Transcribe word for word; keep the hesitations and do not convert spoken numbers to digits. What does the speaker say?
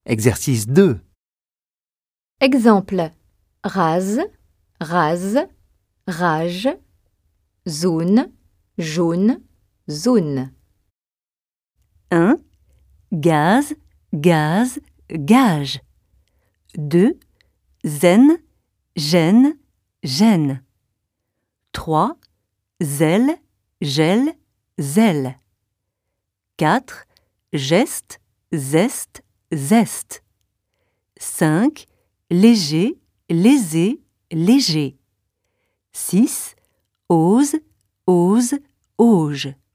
Exercice deux. Exemple. Rase, rase, rage, zone, jaune, zone. un. Gaz, gaz, gage. deux. Zen, gêne, gêne. trois. Zèle, gel, zèle. quatre. Geste, zeste, zeste. cinq. Léger, lésé, léger. six. Ose, ose, auge.